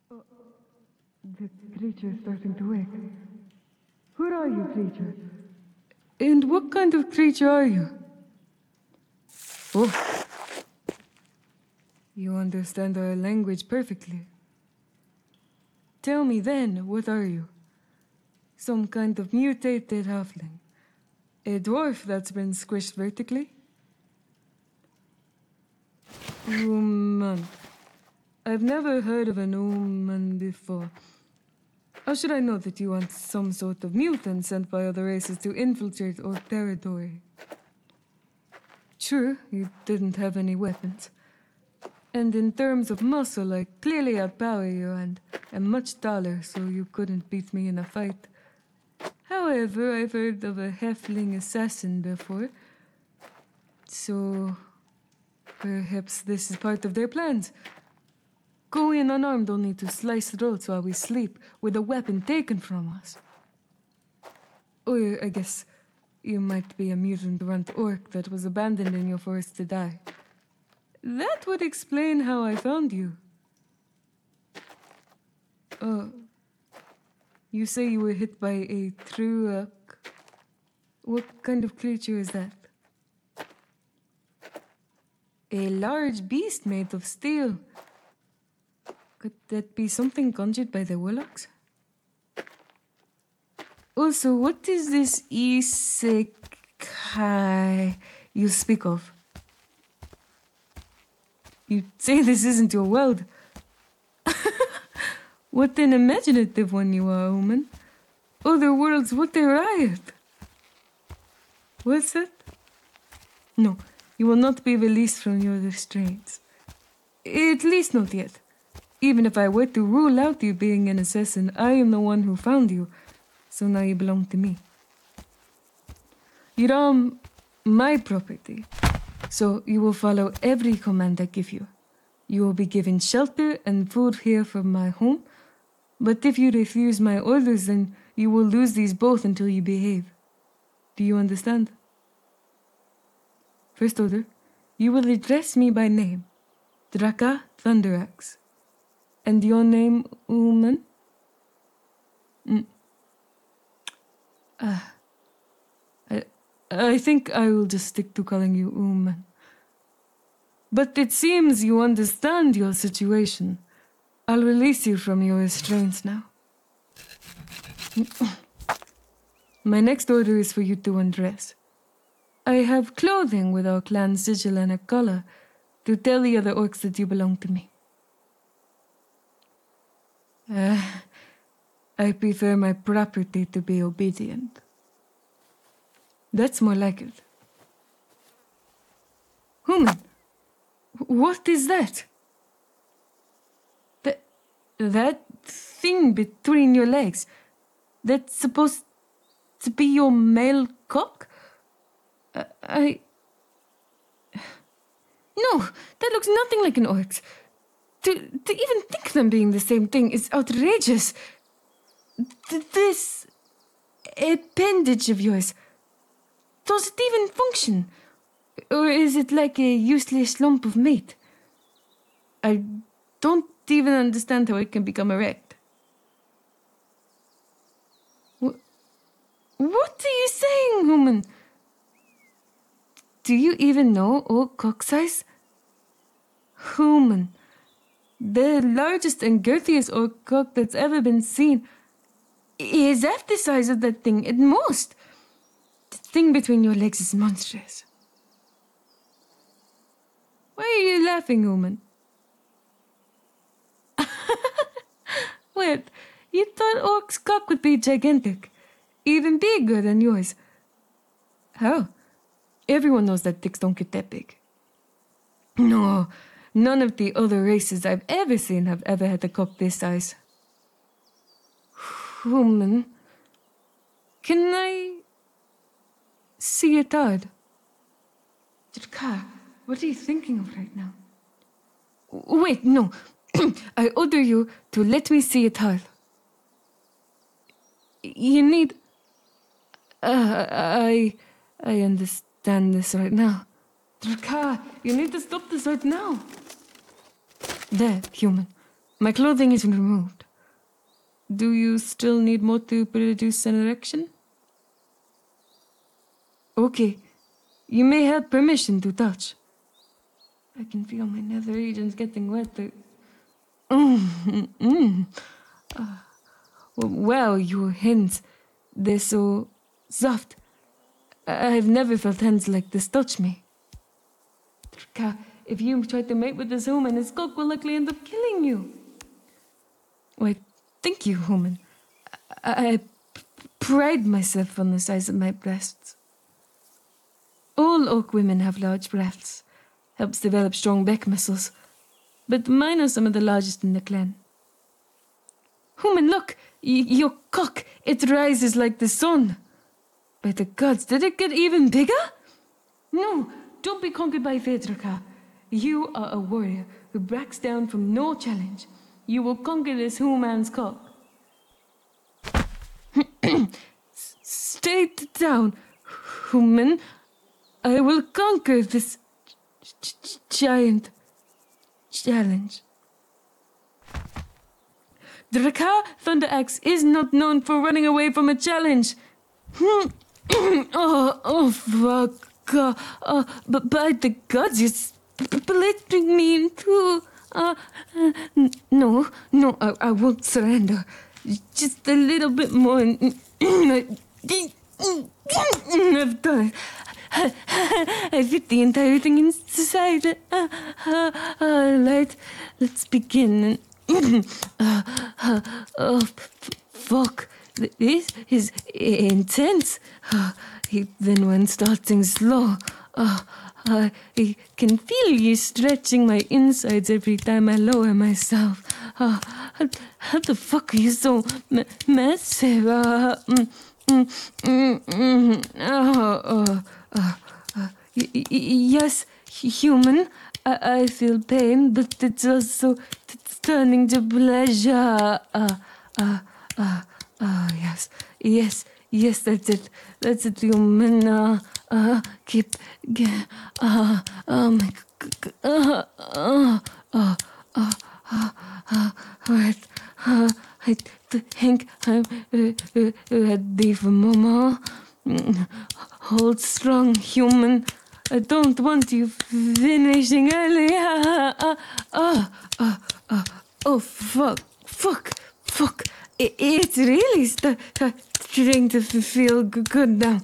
The creature is starting to wake. Who are you, creature? And what kind of creature are you? Oh. You understand our language perfectly. Tell me then, what are you? Some kind of mutated halfling? A dwarf that's been squished vertically? Human. I've never heard of an human before. How should I know that you aren't some sort of mutant sent by other races to infiltrate our territory? True, you didn't have any weapons. And in terms of muscle, I clearly outpower you and am much taller, so you couldn't beat me in a fight. However, I've heard of a halfling assassin before. So perhaps this is part of their plans. Go in unarmed only to slice throats while we sleep, with a weapon taken from us. Or, I guess, you might be a mutant runt orc that was abandoned in your forest to die. That would explain how I found you. Oh. You say you were hit by a truck. What kind of creature is that? A large beast made of steel. Could that be something conjured by the warlocks? Also, what is this isekai you speak of? You say this isn't your world. What an imaginative one you are, woman. Other worlds, what a riot. What's that? No, you will not be released from your restraints. At least not yet. Even if I were to rule out you being an assassin, I am the one who found you. So now you belong to me. You're my property. So you will follow every command I give you. You will be given shelter and food here from my home. But if you refuse my orders, then you will lose these both until you behave. Do you understand? First order, you will address me by name. Draka Thunderaxe. And your name, woman? I think I will just stick to calling you woman. But it seems you understand your situation. I'll release you from your restraints now. My next order is for you to undress. I have clothing with our clan sigil and a collar to tell the other orcs that you belong to me. I prefer my property to be obedient. That's more like it. Human, what is that? That thing between your legs, that's supposed to be your male cock? No, that looks nothing like an orc's. To even think of them being the same thing is outrageous. This appendage of yours, does it even function? Or is it like a useless lump of meat? I don't even understand how it can become erect. What are you saying, woman? Do you even know orc cock size? Human. The largest and girthiest orc cock that's ever been seen is half the size of that thing at most. The thing between your legs is monstrous. Why are you laughing, woman? Wait, you thought orc's cock would be gigantic, even bigger than yours. How? Everyone knows that dicks don't get that big. No, none of the other races I've ever seen have ever had a cock this size. Woman, can I see it hard? Draka, what are you thinking of right now? Wait, no. I order you to let me see it hard. You need... I understand this right now. Draka, you need to stop this right now. There, human. My clothing is removed. Do you still need more to produce an erection? Okay. You may have permission to touch. I can feel my nether regions getting wetter. Wow, your hands. They're so soft. I've never felt hands like this touch me. Draka, if you try to mate with this human, his cock will likely end up killing you. Why, thank you, human. I pride myself on the size of my breasts. All oak women have large breasts. Helps develop strong back muscles. But mine are some of the largest in the clan. Human, look! Your cock, it rises like the sun. By the gods, did it get even bigger? No, don't be conquered by Vedrika. You are a warrior who backs down from no challenge. You will conquer this human's cock. Stay down, human. I will conquer this giant challenge. Draka Thunder Axe is not known for running away from a challenge. Fuck. But by the gods, you're splitting me in two. No, I won't surrender. Just a little bit more. I've done it. I fit the entire thing inside. Let's begin. Fuck. This is intense. Then when starting slow, I can feel you stretching my insides every time I lower myself. How the fuck are you so massive? Yes, human. I feel pain, but it's also turning to pleasure. Yes, that's it. That's it, human. Keep. Right. I think I'm ready for Mama. Hold strong, human. I don't want you finishing early. Oh, fuck. It's really starting to feel good now.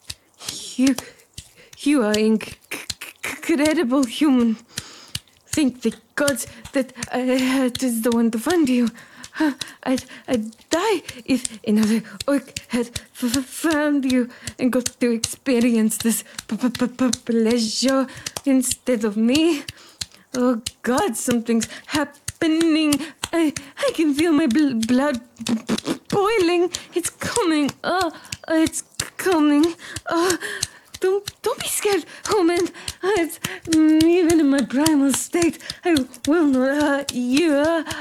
You are incredible, human. Thank the gods that I was the one to find you. I'd die if another orc had found you and got to experience this pleasure instead of me. Oh God, something's happening. I can feel my blood boiling. It's coming. It's coming. Don't be scared, human. It's even in my primal state, I will not hurt you.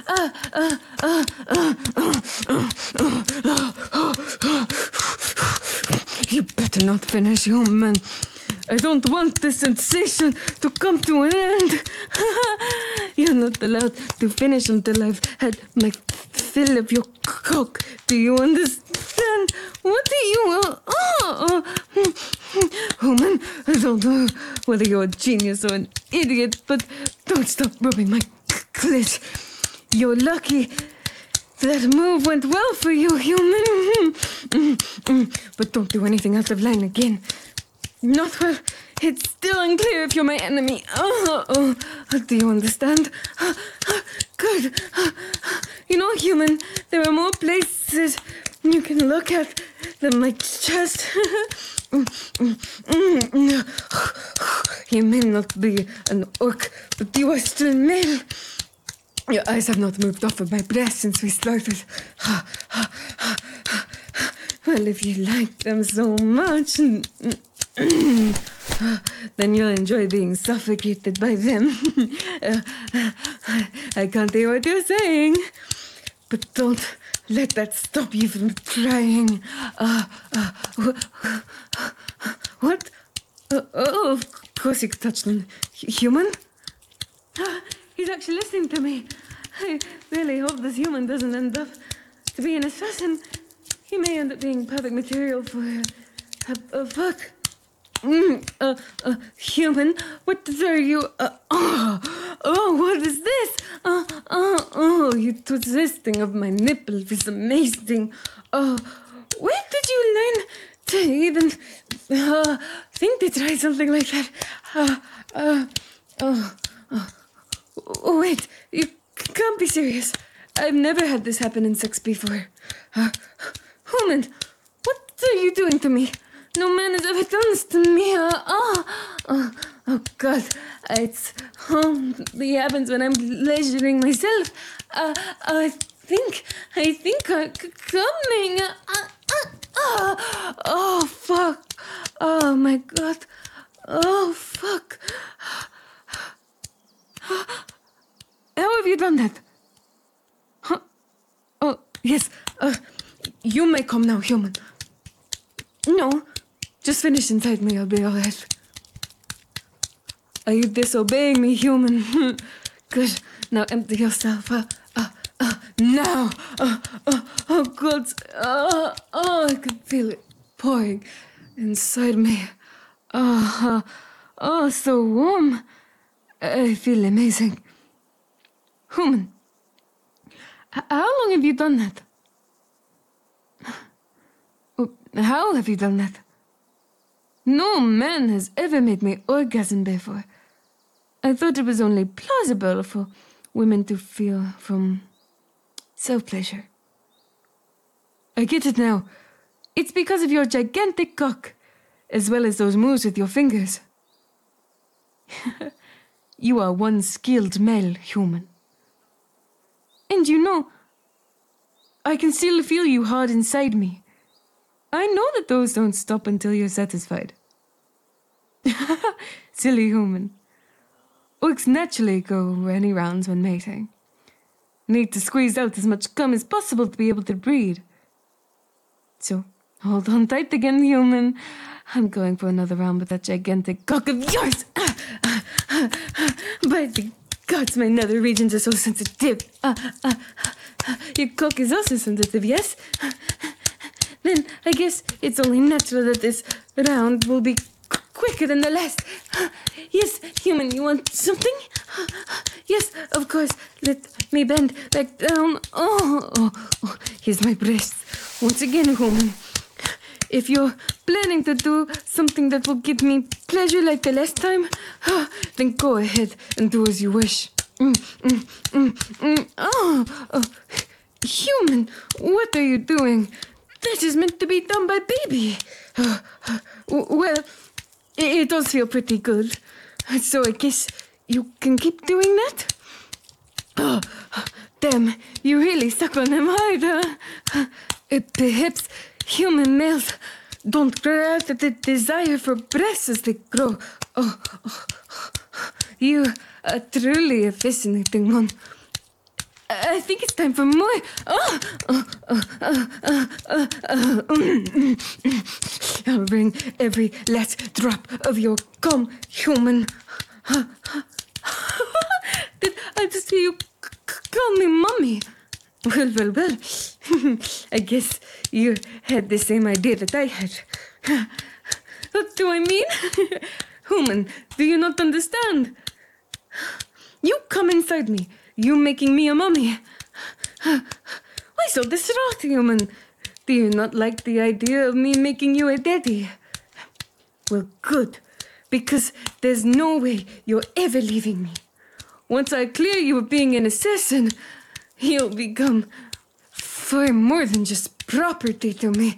You better not finish, human. I don't want this sensation to come to an end. You're not allowed to finish until I've had my fill of your cock. Do you understand? What do you want? Human, I don't know whether you're a genius or an idiot, but don't stop rubbing my clit. You're lucky. That move went well for you, human. But don't do anything out of line again. Not well. It's still unclear if you're my enemy. Do you understand? Good. You know, human, there are more places you can look at than my chest. You may not be an orc, but you are still male. Your eyes have not moved off of my breast since we started. Well, if you like them so much, then you'll enjoy being suffocated by them. I can't hear what you're saying, but don't let that stop you from trying. What? Of course you touched on human. He's actually listening to me. I really hope this human doesn't end up to be an assassin. He may end up being perfect material for a fuck. Human, what are you? What is this? You twisting of my nipple is amazing. Where did you learn to even think to try something like that? Wait, you can't be serious. I've never had this happen in sex before. Human, what are you doing to me? No man has ever done this to me. Oh God, it's only happens when I'm pleasuring myself. I think I'm coming. Oh fuck. Oh my God. Oh fuck. How have you done that? Huh? Oh yes. You may come now, human. No. Just finish inside me, I'll be alright. Are you disobeying me, human? Good. Now empty yourself. Now. Oh, God. I could feel it pouring inside me. So warm. I feel amazing. Human, how long have you done that? How have you done that? No man has ever made me orgasm before. I thought it was only plausible for women to feel from self-pleasure. I get it now. It's because of your gigantic cock, as well as those moves with your fingers. You are one skilled male human. And you know, I can still feel you hard inside me. I know that those don't stop until you're satisfied. Silly human. Orcs naturally go any rounds when mating. Need to squeeze out as much cum as possible to be able to breed. So, hold on tight again, human. I'm going for another round with that gigantic cock of yours. By the gods, my nether regions are so sensitive. Your cock is also sensitive, yes? Then I guess it's only natural that this round will be quicker than the last. Yes, human, you want something? Yes, of course. Let me bend back down. Here's my breast. Once again, human. If you're planning to do something that will give me pleasure like the last time, then go ahead and do as you wish. Human, what are you doing? That is meant to be done by baby. Well, it does feel pretty good. So I guess you can keep doing that? Damn, you really stuck on them hard, huh? Perhaps human males don't grow out of the desire for breasts as they grow. You are truly a fascinating one. I think it's time for more. I'll bring every last drop of your cum, human. Did I just hear you call me mommy? Well. I guess you had the same idea that I had. What do I mean? Human, do you not understand? You come inside me. You making me a mummy. Why so distraught, human? Do you not like the idea of me making you a daddy? Well, good. Because there's no way you're ever leaving me. Once I clear you of being an assassin, you'll become far more than just property to me.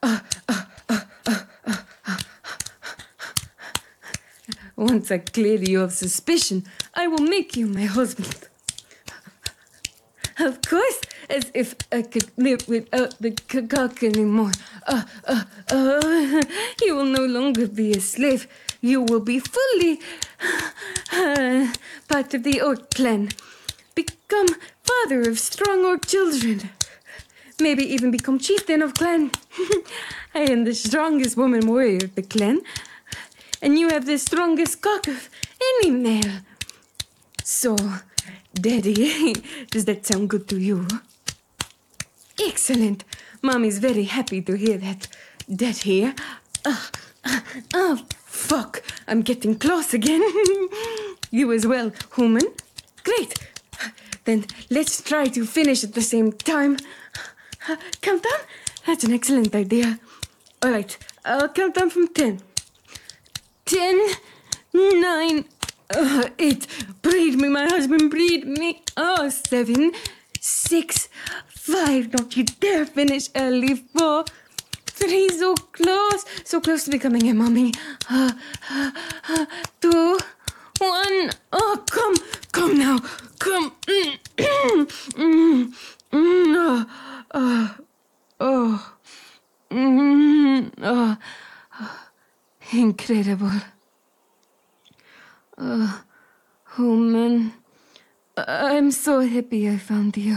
Once I clear you of suspicion, I will make you my husband. Of course, as if I could live without the cock anymore. You will no longer be a slave. You will be fully part of the orc clan. Become father of strong orc children. Maybe even become chieftain of clan. I am the strongest woman warrior of the clan. And you have the strongest cock of any male. So, Daddy, does that sound good to you? Excellent. Mommy's very happy to hear that. Daddy, fuck. I'm getting close again. You as well, human. Great. Then let's try to finish at the same time. Countdown? That's an excellent idea. All right, I'll count down from 10. 10, 9, 8. Breed me, my husband, breed me. 7, 6, 5. Don't you dare finish early. 4, 3. So close to becoming a mommy. 2, 1. Oh, come now. Come. Incredible. Human. I'm so happy I found you.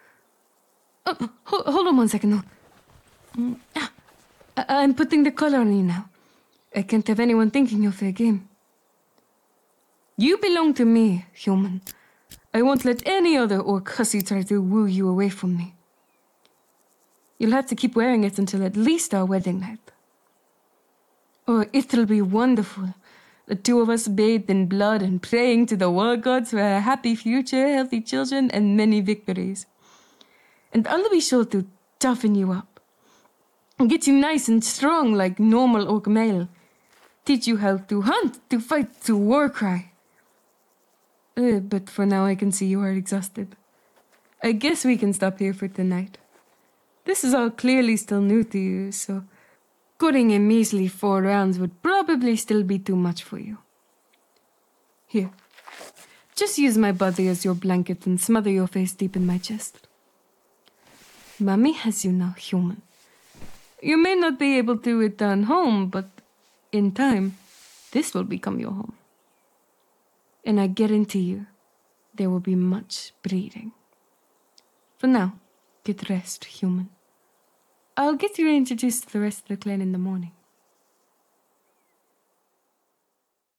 Hold on 1 second, though. I'm putting the collar on you now. I can't have anyone thinking you're fair game. You belong to me, human. I won't let any other orc hussy try to woo you away from me. You'll have to keep wearing it until at least our wedding night. Oh, it'll be wonderful. The two of us bathed in blood and praying to the war gods for a happy future, healthy children, and many victories. And I'll be sure to toughen you up. And get you nice and strong like normal orc male. Teach you how to hunt, to fight, to war cry. But for now I can see you are exhausted. I guess we can stop here for tonight. This is all clearly still new to you, so cutting a measly 4 rounds would probably still be too much for you. Here, just use my body as your blanket and smother your face deep in my chest. Mommy has you now, human. You may not be able to return home, but in time, this will become your home. And I guarantee you, there will be much breeding. For now, get rest, human. I'll get you introduced to the rest of the clan in the morning.